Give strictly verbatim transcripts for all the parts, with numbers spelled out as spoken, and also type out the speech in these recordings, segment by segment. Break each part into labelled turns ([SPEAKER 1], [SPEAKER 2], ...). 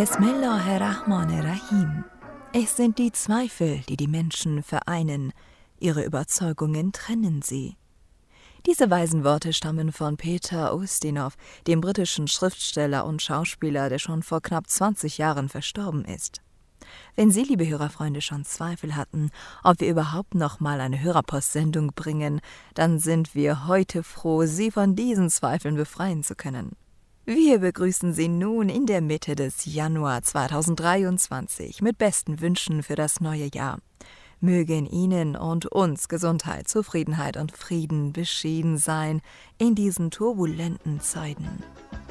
[SPEAKER 1] Bismillahirrahmanirrahim. Es sind die Zweifel, die die Menschen vereinen. Ihre Überzeugungen trennen sie. Diese weisen Worte stammen von Peter Ustinov, dem britischen Schriftsteller und Schauspieler, der schon vor knapp zwanzig Jahren verstorben ist. Wenn Sie, liebe Hörerfreunde, schon Zweifel hatten, ob wir überhaupt noch mal eine Hörerpostsendung bringen, dann sind wir heute froh, Sie von diesen Zweifeln befreien zu können. Wir begrüßen Sie nun in der Mitte des Januar zweitausenddreiundzwanzig mit besten Wünschen für das neue Jahr. Mögen Ihnen und uns Gesundheit, Zufriedenheit und Frieden beschieden sein in diesen turbulenten Zeiten.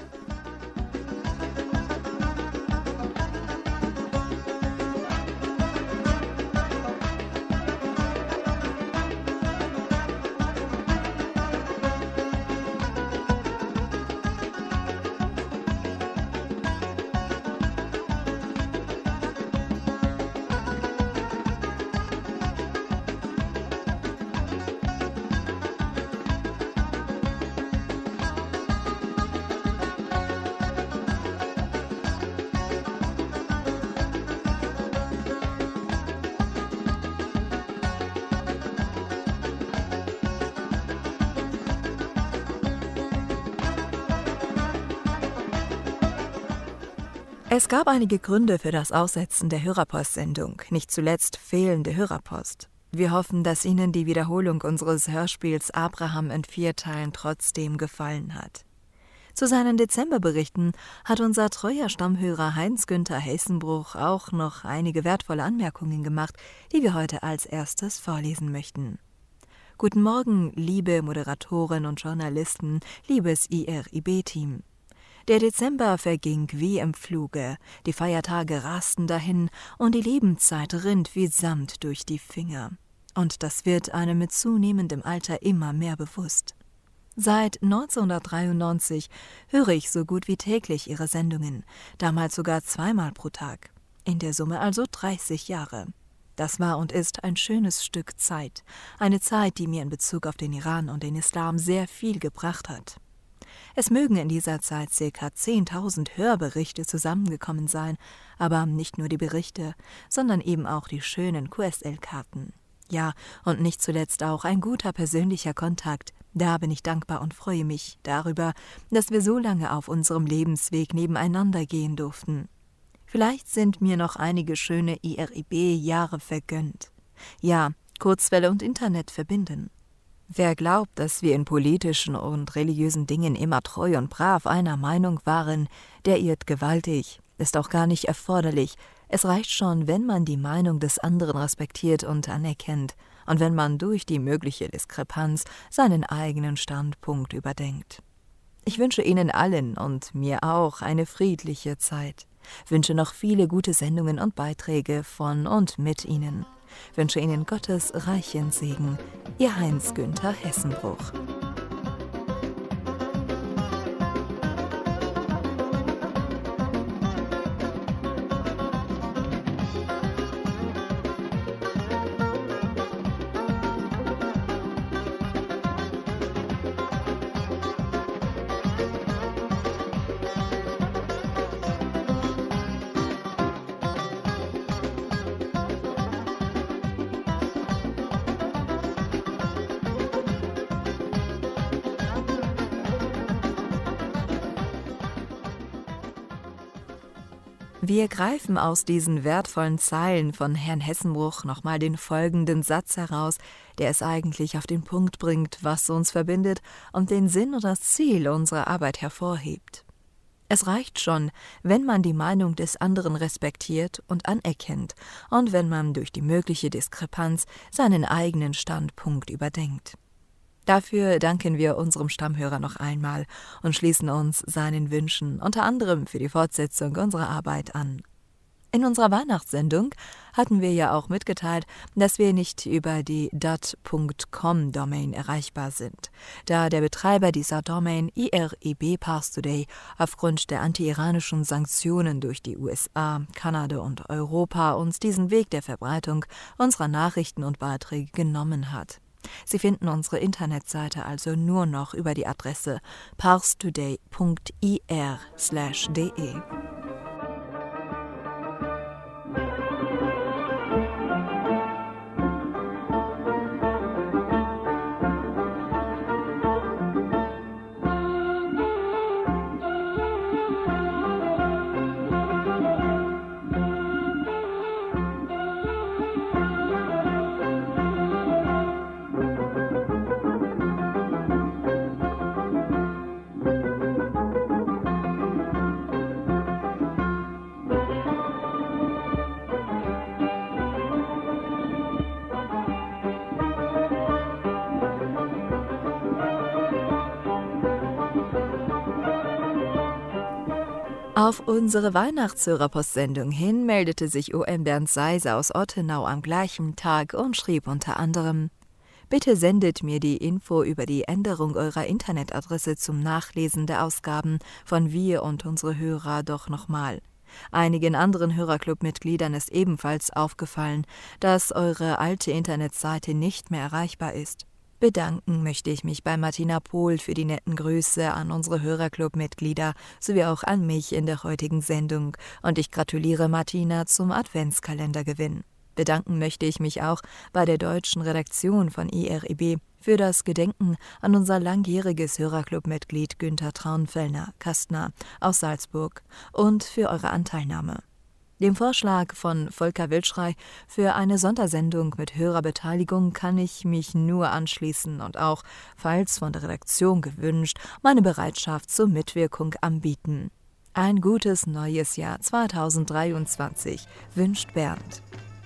[SPEAKER 1] Es gab einige Gründe für das Aussetzen der Hörerpostsendung, nicht zuletzt fehlende Hörerpost. Wir hoffen, dass Ihnen die Wiederholung unseres Hörspiels Abraham in vier Teilen trotzdem gefallen hat. Zu seinen Dezemberberichten hat unser treuer Stammhörer Heinz-Günther Hessenbruch auch noch einige wertvolle Anmerkungen gemacht, die wir heute als erstes vorlesen möchten. Guten Morgen, liebe Moderatoren und Journalisten, liebes I R I B-Team. Der Dezember verging wie im Fluge, die Feiertage rasten dahin und die Lebenszeit rinnt wie Samt durch die Finger. Und das wird einem mit zunehmendem Alter immer mehr bewusst. Seit neunzehnhundertdreiundneunzig höre ich so gut wie täglich Ihre Sendungen, damals sogar zweimal pro Tag. In der Summe also dreißig Jahre. Das war und ist ein schönes Stück Zeit, eine Zeit, die mir in Bezug auf den Iran und den Islam sehr viel gebracht hat. Es mögen in dieser Zeit ca. zehntausend Hörberichte zusammengekommen sein, aber nicht nur die Berichte, sondern eben auch die schönen Q S L-Karten. Ja, und nicht zuletzt auch ein guter persönlicher Kontakt. Da bin ich dankbar und freue mich darüber, dass wir so lange auf unserem Lebensweg nebeneinander gehen durften. Vielleicht sind mir noch einige schöne I R I B-Jahre vergönnt. Ja, Kurzwelle und Internet verbinden. Wer glaubt, dass wir in politischen und religiösen Dingen immer treu und brav einer Meinung waren, der irrt gewaltig. Ist auch gar nicht erforderlich. Es reicht schon, wenn man die Meinung des anderen respektiert und anerkennt und wenn man durch die mögliche Diskrepanz seinen eigenen Standpunkt überdenkt. Ich wünsche Ihnen allen und mir auch eine friedliche Zeit. Wünsche noch viele gute Sendungen und Beiträge von und mit Ihnen. Wünsche Ihnen Gottes reichen Segen. Ihr Heinz-Günther Hessenbruch. Wir greifen aus diesen wertvollen Zeilen von Herrn Hessenbruch nochmal den folgenden Satz heraus, der es eigentlich auf den Punkt bringt, was uns verbindet und den Sinn und das Ziel unserer Arbeit hervorhebt. Es reicht schon, wenn man die Meinung des anderen respektiert und anerkennt und wenn man durch die mögliche Diskrepanz seinen eigenen Standpunkt überdenkt. Dafür danken wir unserem Stammhörer noch einmal und schließen uns seinen Wünschen, unter anderem für die Fortsetzung unserer Arbeit an. In unserer Weihnachtssendung hatten wir ja auch mitgeteilt, dass wir nicht über die .com-Domain erreichbar sind, da der Betreiber dieser Domain I R I B Pars Today aufgrund der anti-iranischen Sanktionen durch die U S A, Kanada und Europa uns diesen Weg der Verbreitung unserer Nachrichten und Beiträge genommen hat. Sie finden unsere Internetseite also nur noch über die Adresse parstoday punkt I R slash de. Auf unsere Weihnachtshörerpostsendung hin meldete sich O M Bernd Seiser aus Ottenau am gleichen Tag und schrieb unter anderem: Bitte sendet mir die Info über die Änderung eurer Internetadresse zum Nachlesen der Ausgaben von Wir und unsere Hörer doch nochmal. Einigen anderen Hörerclub-Mitgliedern ist ebenfalls aufgefallen, dass eure alte Internetseite nicht mehr erreichbar ist. Bedanken möchte ich mich bei Martina Pohl für die netten Grüße an unsere Hörerclub-Mitglieder sowie auch an mich in der heutigen Sendung und ich gratuliere Martina zum Adventskalendergewinn. Bedanken möchte ich mich auch bei der deutschen Redaktion von I R I B für das Gedenken an unser langjähriges Hörerclub-Mitglied Günther Traunfellner-Kastner aus Salzburg und für eure Anteilnahme. Dem Vorschlag von Volker Wildschrei für eine Sondersendung mit Hörerbeteiligung kann ich mich nur anschließen und auch, falls von der Redaktion gewünscht, meine Bereitschaft zur Mitwirkung anbieten. Ein gutes neues Jahr zweitausenddreiundzwanzig wünscht Bernd.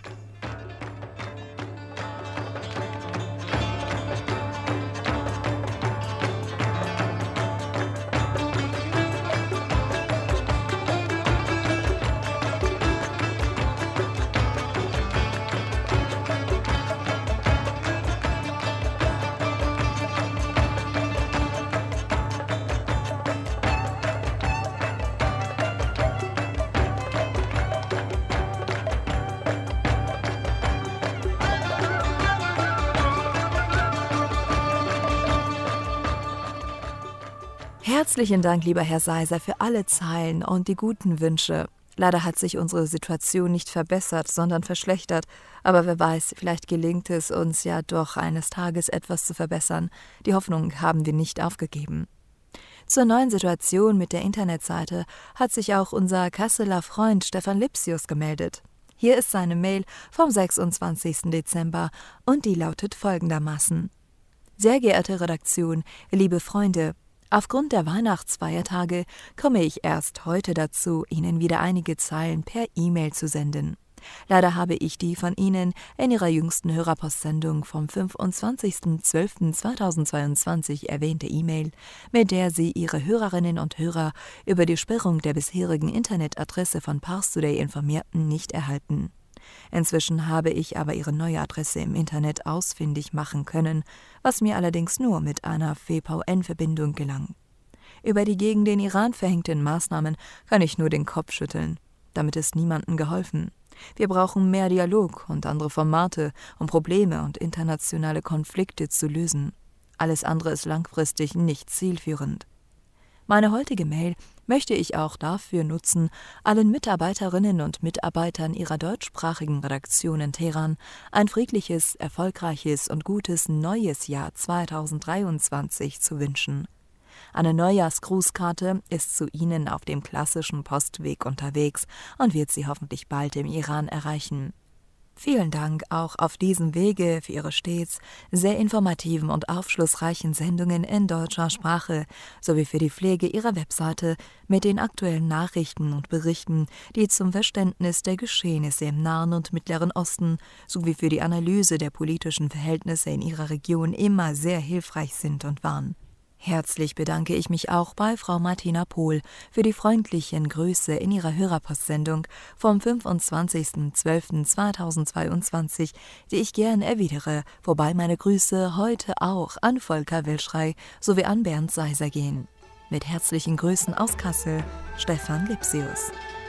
[SPEAKER 1] Herzlichen Dank, lieber Herr Seiser, für alle Zeilen und die guten Wünsche. Leider hat sich unsere Situation nicht verbessert, sondern verschlechtert. Aber wer weiß, vielleicht gelingt es uns ja doch eines Tages etwas zu verbessern. Die Hoffnung haben wir nicht aufgegeben. Zur neuen Situation mit der Internetseite hat sich auch unser Kasseler Freund Stefan Lipsius gemeldet. Hier ist seine Mail vom sechsundzwanzigsten Dezember und die lautet folgendermaßen: Sehr geehrte Redaktion, liebe Freunde, aufgrund der Weihnachtsfeiertage komme ich erst heute dazu, Ihnen wieder einige Zeilen per E-Mail zu senden. Leider habe ich die von Ihnen in Ihrer jüngsten Hörerpostsendung vom fünfundzwanzigsten zwölften zweitausendzweiundzwanzig erwähnte E-Mail, mit der Sie Ihre Hörerinnen und Hörer über die Sperrung der bisherigen Internetadresse von Parstoday informierten, nicht erhalten. Inzwischen habe ich aber Ihre neue Adresse im Internet ausfindig machen können, was mir allerdings nur mit einer V P N-Verbindung gelang. Über die gegen den Iran verhängten Maßnahmen kann ich nur den Kopf schütteln. Damit ist niemandem geholfen. Wir brauchen mehr Dialog und andere Formate, um Probleme und internationale Konflikte zu lösen. Alles andere ist langfristig nicht zielführend. Meine heutige Mail möchte ich auch dafür nutzen, allen Mitarbeiterinnen und Mitarbeitern ihrer deutschsprachigen Redaktion in Teheran ein friedliches, erfolgreiches und gutes neues Jahr zweitausenddreiundzwanzig zu wünschen. Eine Neujahrsgrußkarte ist zu Ihnen auf dem klassischen Postweg unterwegs und wird Sie hoffentlich bald im Iran erreichen. Vielen Dank auch auf diesem Wege für Ihre stets sehr informativen und aufschlussreichen Sendungen in deutscher Sprache sowie für die Pflege Ihrer Webseite mit den aktuellen Nachrichten und Berichten, die zum Verständnis der Geschehnisse im Nahen und Mittleren Osten sowie für die Analyse der politischen Verhältnisse in Ihrer Region immer sehr hilfreich sind und waren. Herzlich bedanke ich mich auch bei Frau Martina Pohl für die freundlichen Grüße in ihrer Hörerpostsendung vom fünfundzwanzigsten zwölften zweitausendzweiundzwanzig, die ich gern erwidere, wobei meine Grüße heute auch an Volker Wildschrei sowie an Bernd Seiser gehen. Mit herzlichen Grüßen aus Kassel, Stefan Lipsius.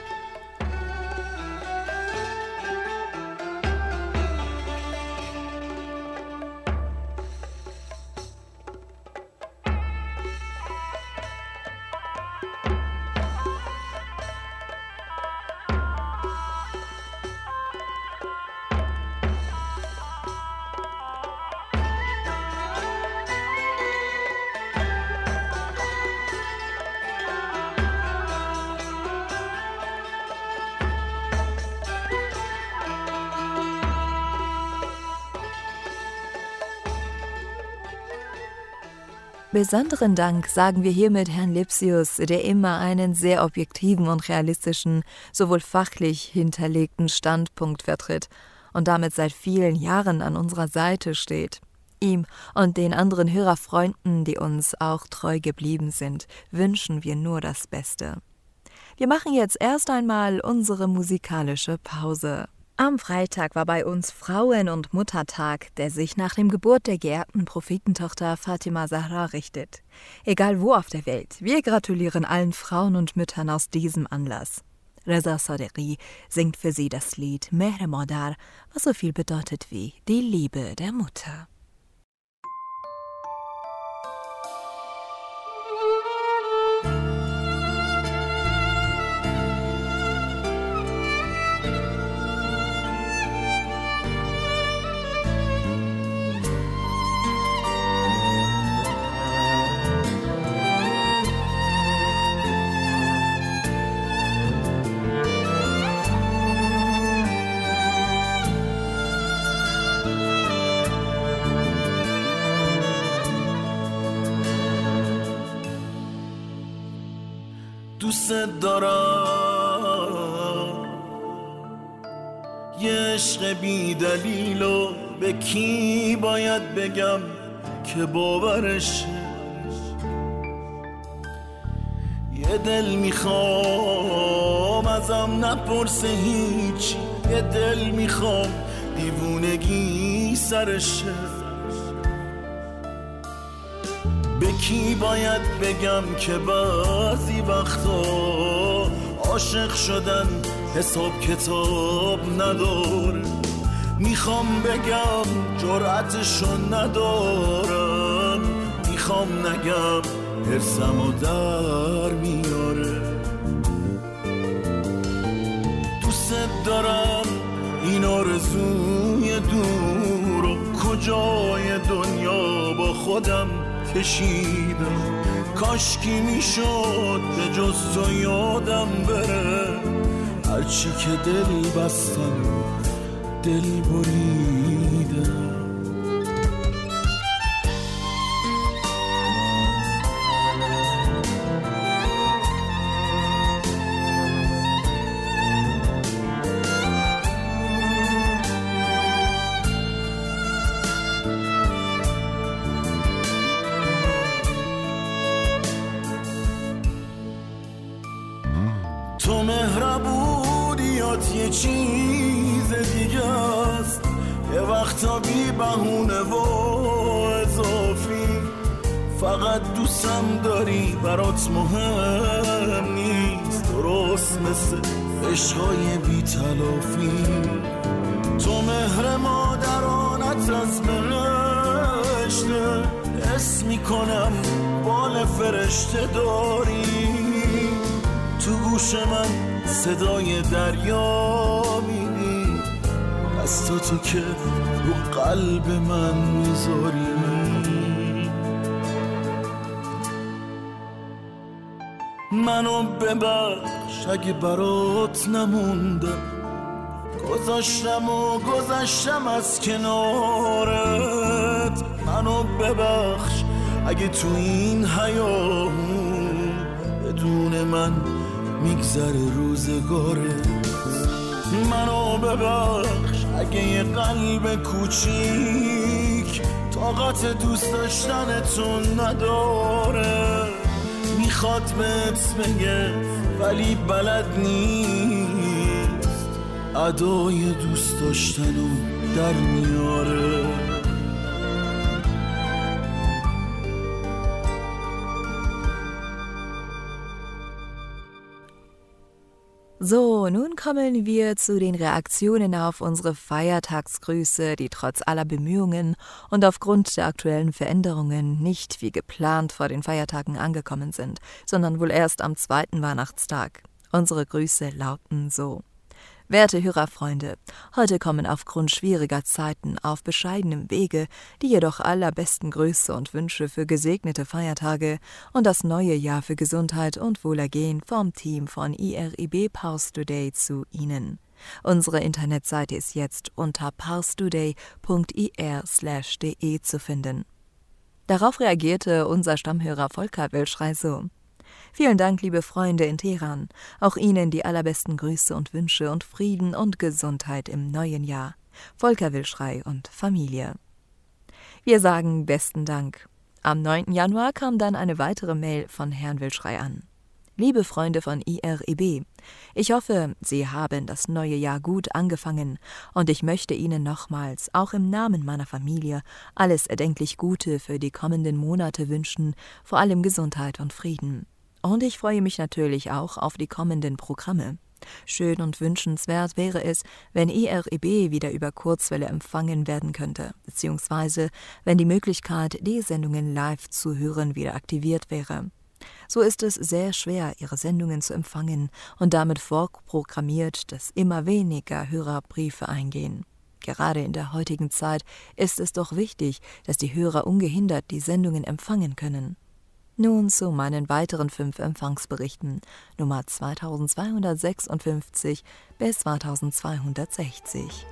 [SPEAKER 1] Besonderen Dank sagen wir hiermit Herrn Lipsius, der immer einen sehr objektiven und realistischen, sowohl fachlich hinterlegten Standpunkt vertritt und damit seit vielen Jahren an unserer Seite steht. Ihm und den anderen Hörerfreunden, die uns auch treu geblieben sind, wünschen wir nur das Beste. Wir machen jetzt erst einmal unsere musikalische Pause. Am Freitag war bei uns Frauen- und Muttertag, der sich nach dem Geburt der geehrten Prophetentochter Fatima Zahra richtet. Egal wo auf der Welt, wir gratulieren allen Frauen und Müttern aus diesem Anlass. Reza Sadeghi singt für sie das Lied Mehr Madar, was so viel bedeutet wie die Liebe der Mutter.
[SPEAKER 2] دوست دارم یه عشق بی دلیل و به کی باید بگم که باورش یه دل میخوام ازم نپرسه هیچ یه دل میخوام دیوونگی سرشه به کی باید بگم که بعضی وقتا عاشق شدن حساب کتاب نداره میخوام بگم جرأتشو ندارم میخوام نگم حرصمو در میاره دوست دارم این آرزوی دور و کجای دنیا با خودم کشیدم کاشکی میشد به جز تو یادم بره هرچی که دل بستم دل بریدم تو مهربونیات یه چیز دیگه است یه وقتا بی بهونه و اضافی فقط دوستم داری برات مهم نیست درست مثل عشقای بی تلافی تو مهر مادرانت از بهشته حس میکنم بال فرشته داری تو گوش من صدای دریا میدی دستا تو که رو قلب من میذاری منو ببخش اگه برات نموندم گذاشتم و گذاشتم از کنارت منو ببخش اگه تو این حیامون بدون من میگذره روزگارت منو ببخش اگه یه قلب کوچیک طاقت دوست داشتنتون نداره میخواد بهت بگه ولی بلد نیست ادای دوست داشتنو در میاره
[SPEAKER 1] So, nun kommen wir zu den Reaktionen auf unsere Feiertagsgrüße, die trotz aller Bemühungen und aufgrund der aktuellen Veränderungen nicht wie geplant vor den Feiertagen angekommen sind, sondern wohl erst am zweiten Weihnachtstag. Unsere Grüße lauten so. Werte Hörerfreunde, heute kommen aufgrund schwieriger Zeiten auf bescheidenem Wege die jedoch allerbesten Grüße und Wünsche für gesegnete Feiertage und das neue Jahr für Gesundheit und Wohlergehen vom Team von I R I B Pars Today zu Ihnen. Unsere Internetseite ist jetzt unter parstoday punkt i r slash d e zu finden. Darauf reagierte unser Stammhörer Volker Wilschrei so. Vielen Dank, liebe Freunde in Teheran. Auch Ihnen die allerbesten Grüße und Wünsche und Frieden und Gesundheit im neuen Jahr. Volker Wilschrei und Familie. Wir sagen besten Dank. Am neunten Januar kam dann eine weitere Mail von Herrn Wilschrei an. Liebe Freunde von I R I B, ich hoffe, Sie haben das neue Jahr gut angefangen und ich möchte Ihnen nochmals, auch im Namen meiner Familie, alles erdenklich Gute für die kommenden Monate wünschen, vor allem Gesundheit und Frieden. Und ich freue mich natürlich auch auf die kommenden Programme. Schön und wünschenswert wäre es, wenn I R I B wieder über Kurzwelle empfangen werden könnte, beziehungsweise wenn die Möglichkeit, die Sendungen live zu hören, wieder aktiviert wäre. So ist es sehr schwer, Ihre Sendungen zu empfangen und damit vorprogrammiert, dass immer weniger Hörerbriefe eingehen. Gerade in der heutigen Zeit ist es doch wichtig, dass die Hörer ungehindert die Sendungen empfangen können. Nun zu meinen weiteren fünf Empfangsberichten, Nummer zweitausendzweihundertsechsundfünfzig bis zweitausendzweihundertsechzig.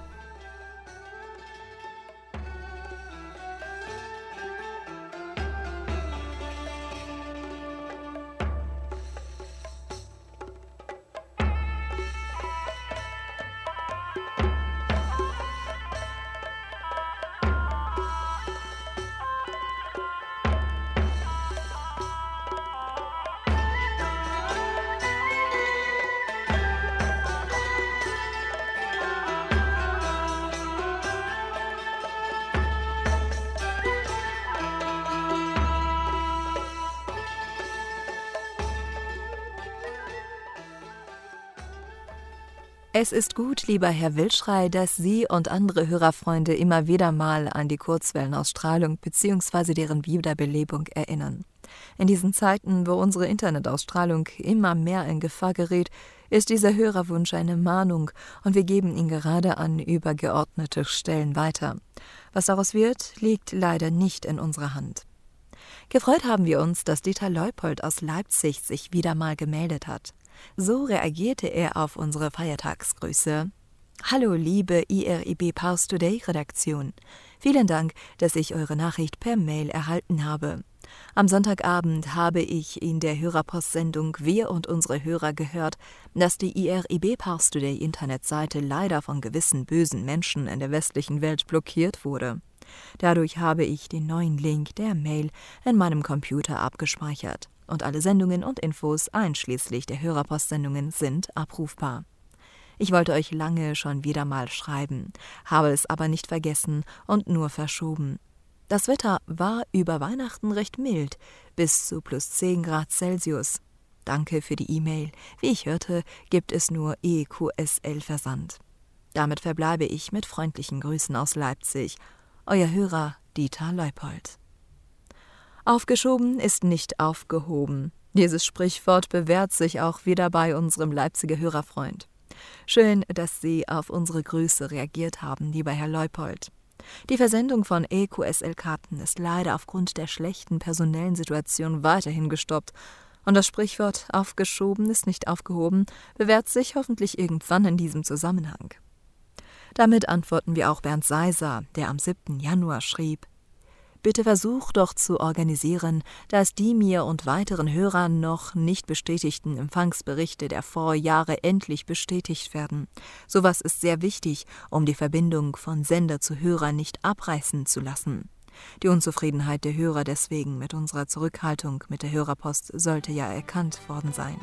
[SPEAKER 1] Es ist gut, lieber Herr Wildschrei, dass Sie und andere Hörerfreunde immer wieder mal an die Kurzwellenausstrahlung bzw. deren Wiederbelebung erinnern. In diesen Zeiten, wo unsere Internetausstrahlung immer mehr in Gefahr gerät, ist dieser Hörerwunsch eine Mahnung und wir geben ihn gerade an übergeordnete Stellen weiter. Was daraus wird, liegt leider nicht in unserer Hand. Gefreut haben wir uns, dass Dieter Leupold aus Leipzig sich wieder mal gemeldet hat. So reagierte er auf unsere Feiertagsgrüße. Hallo liebe I R I B Pars Today Redaktion. Vielen Dank, dass ich eure Nachricht per Mail erhalten habe. Am Sonntagabend habe ich in der Hörerpostsendung Wir und unsere Hörer gehört, dass die I R I B Pars Today Internetseite leider von gewissen bösen Menschen in der westlichen Welt blockiert wurde. Dadurch habe ich den neuen Link der Mail in meinem Computer abgespeichert. Und alle Sendungen und Infos, einschließlich der Hörerpostsendungen, sind abrufbar. Ich wollte euch lange schon wieder mal schreiben, habe es aber nicht vergessen und nur verschoben. Das Wetter war über Weihnachten recht mild, bis zu plus zehn Grad Celsius. Danke für die E-Mail. Wie ich hörte, gibt es nur E Q S L-Versand. Damit verbleibe ich mit freundlichen Grüßen aus Leipzig. Euer Hörer Dieter Leupold. Aufgeschoben ist nicht aufgehoben. Dieses Sprichwort bewährt sich auch wieder bei unserem Leipziger Hörerfreund. Schön, dass Sie auf unsere Grüße reagiert haben, lieber Herr Leupold. Die Versendung von E Q S L-Karten ist leider aufgrund der schlechten personellen Situation weiterhin gestoppt. Und das Sprichwort aufgeschoben ist nicht aufgehoben bewährt sich hoffentlich irgendwann in diesem Zusammenhang. Damit antworten wir auch Bernd Seiser, der am siebten Januar schrieb: Bitte versuch doch zu organisieren, dass die mir und weiteren Hörern noch nicht bestätigten Empfangsberichte der Vorjahre endlich bestätigt werden. Sowas ist sehr wichtig, um die Verbindung von Sender zu Hörer nicht abreißen zu lassen. Die Unzufriedenheit der Hörer deswegen mit unserer Zurückhaltung mit der Hörerpost sollte ja erkannt worden sein.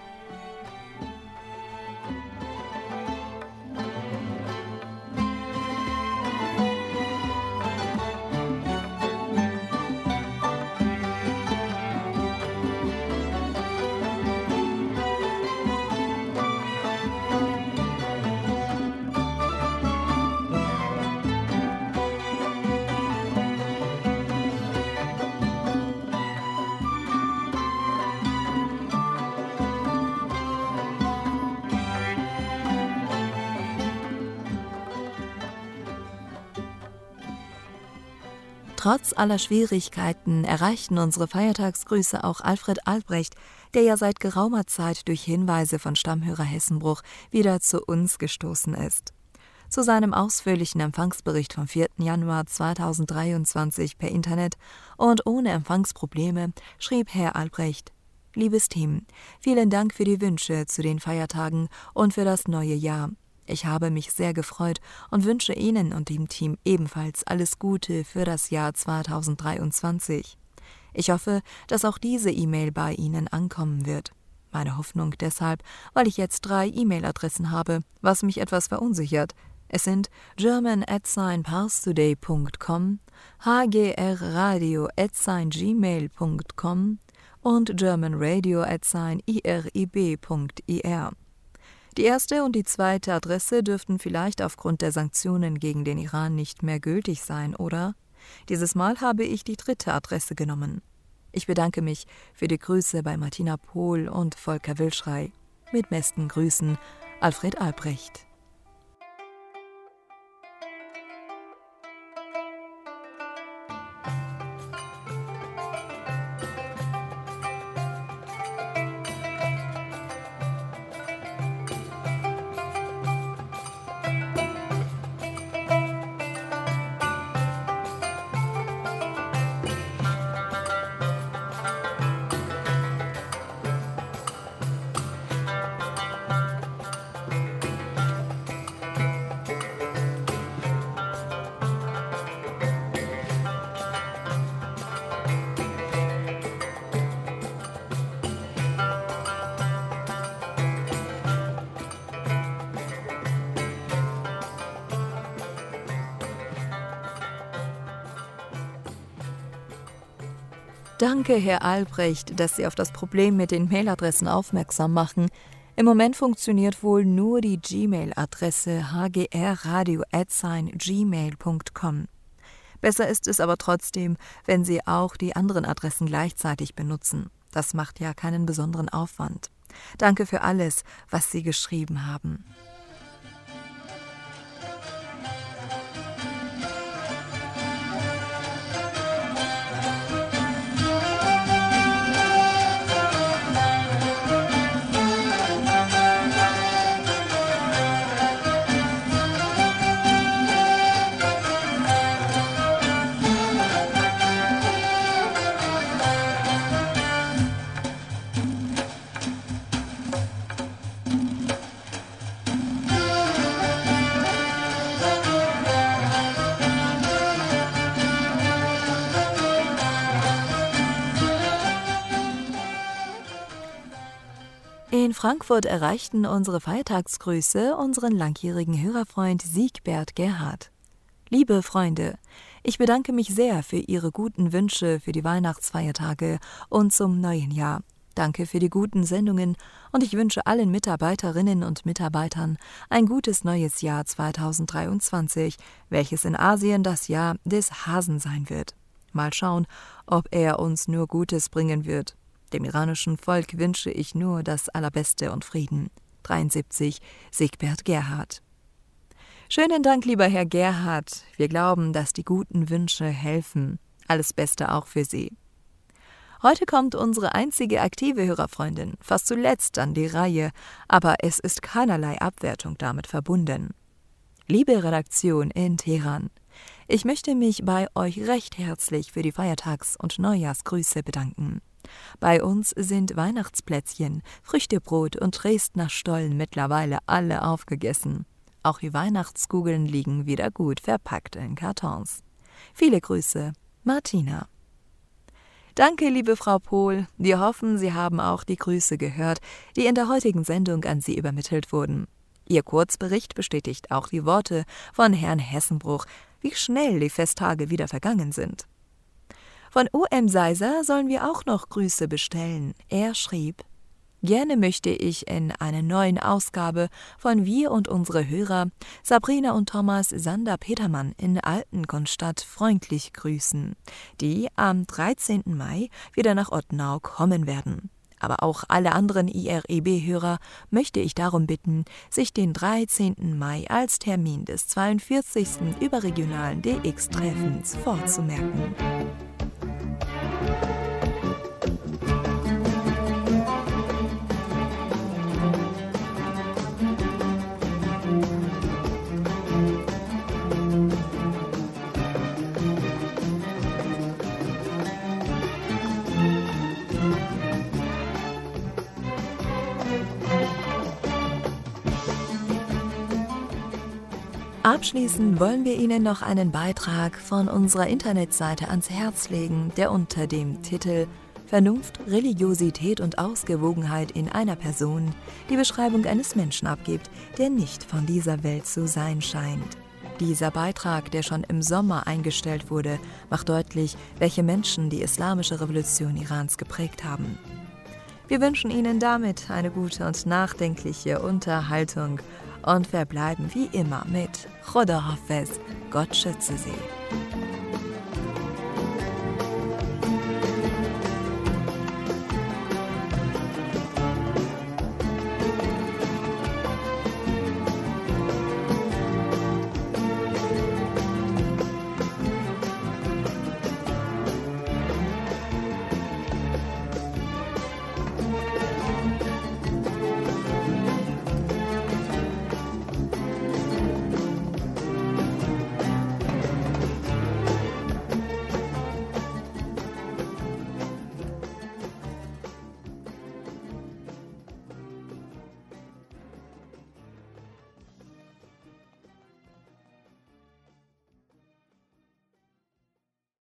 [SPEAKER 1] Trotz aller Schwierigkeiten erreichten unsere Feiertagsgrüße auch Alfred Albrecht, der ja seit geraumer Zeit durch Hinweise von Stammhörer Hessenbruch wieder zu uns gestoßen ist. Zu seinem ausführlichen Empfangsbericht vom vierten Januar zweitausenddreiundzwanzig per Internet und ohne Empfangsprobleme schrieb Herr Albrecht: Liebes Team, vielen Dank für die Wünsche zu den Feiertagen und für das neue Jahr. Ich habe mich sehr gefreut und wünsche Ihnen und dem Team ebenfalls alles Gute für das Jahr zweitausenddreiundzwanzig. Ich hoffe, dass auch diese E-Mail bei Ihnen ankommen wird. Meine Hoffnung deshalb, weil ich jetzt drei E-Mail-Adressen habe, was mich etwas verunsichert. Es sind german at parstoday punkt com, hgrradio at gmail punkt com und germanradio at irib punkt ir. Die erste und die zweite Adresse dürften vielleicht aufgrund der Sanktionen gegen den Iran nicht mehr gültig sein, oder? Dieses Mal habe ich die dritte Adresse genommen. Ich bedanke mich für die Grüße bei Martina Pohl und Volker Wilschrei. Mit besten Grüßen, Alfred Albrecht. Danke, Herr Albrecht, dass Sie auf das Problem mit den Mailadressen aufmerksam machen. Im Moment funktioniert wohl nur die Gmail-Adresse hgrradio at gmail punkt com. Besser ist es aber trotzdem, wenn Sie auch die anderen Adressen gleichzeitig benutzen. Das macht ja keinen besonderen Aufwand. Danke für alles, was Sie geschrieben haben. In Frankfurt erreichten unsere Feiertagsgrüße unseren langjährigen Hörerfreund Siegbert Gerhard. Liebe Freunde, ich bedanke mich sehr für Ihre guten Wünsche für die Weihnachtsfeiertage und zum neuen Jahr. Danke für die guten Sendungen und ich wünsche allen Mitarbeiterinnen und Mitarbeitern ein gutes neues Jahr zweitausenddreiundzwanzig, welches in Asien das Jahr des Hasen sein wird. Mal schauen, ob er uns nur Gutes bringen wird. Dem iranischen Volk wünsche ich nur das Allerbeste und Frieden. dreiundsiebzig Siegbert Gerhard. Schönen Dank, lieber Herr Gerhard. Wir glauben, dass die guten Wünsche helfen. Alles Beste auch für Sie. Heute kommt unsere einzige aktive Hörerfreundin fast zuletzt an die Reihe, aber es ist keinerlei Abwertung damit verbunden. Liebe Redaktion in Teheran, ich möchte mich bei euch recht herzlich für die Feiertags- und Neujahrsgrüße bedanken. Bei uns sind Weihnachtsplätzchen, Früchtebrot und Dresdner Stollen mittlerweile alle aufgegessen. Auch die Weihnachtskugeln liegen wieder gut verpackt in Kartons. Viele Grüße, Martina. Danke, liebe Frau Pohl. Wir hoffen, Sie haben auch die Grüße gehört, die in der heutigen Sendung an Sie übermittelt wurden. Ihr Kurzbericht bestätigt auch die Worte von Herrn Hessenbruch, wie schnell die Festtage wieder vergangen sind. Von O M Seiser sollen wir auch noch Grüße bestellen. Er schrieb: Gerne möchte ich in einer neuen Ausgabe von Wir und unsere Hörer Sabrina und Thomas Sander-Petermann in Altenkonstadt freundlich grüßen, die am dreizehnten Mai wieder nach Ottenau kommen werden. Aber auch alle anderen I R I B-Hörer möchte ich darum bitten, sich den dreizehnten Mai als Termin des zweiundvierzigsten überregionalen D X-Treffens vorzumerken. Abschließend wollen wir Ihnen noch einen Beitrag von unserer Internetseite ans Herz legen, der unter dem Titel Vernunft, Religiosität und Ausgewogenheit in einer Person die Beschreibung eines Menschen abgibt, der nicht von dieser Welt zu sein scheint. Dieser Beitrag, der schon im Sommer eingestellt wurde, macht deutlich, welche Menschen die islamische Revolution Irans geprägt haben. Wir wünschen Ihnen damit eine gute und nachdenkliche Unterhaltung und verbleiben wie immer mit Khoda Hafez, Gott schütze Sie.